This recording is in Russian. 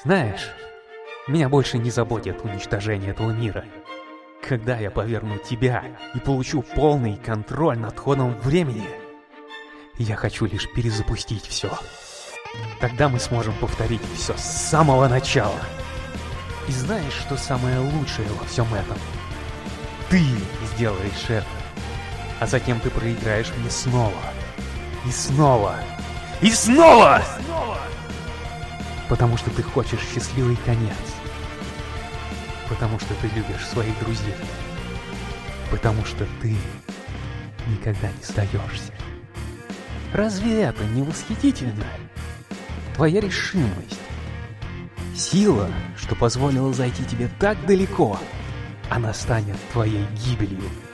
Знаешь, меня больше не заботит уничтожение этого мира. Когда я поверну тебя и получу полный контроль над ходом времени, я хочу лишь перезапустить все. Тогда мы сможем повторить все с самого начала. И знаешь, что самое лучшее во всем этом? Ты сделаешь это, а затем ты проиграешь мне снова. И снова. И снова! Потому что ты хочешь счастливый конец. Потому что ты любишь своих друзей. Потому что ты никогда не сдаешься. Разве это не восхитительно? Твоя решимость. Сила, что позволила зайти тебе так далеко, она станет твоей гибелью.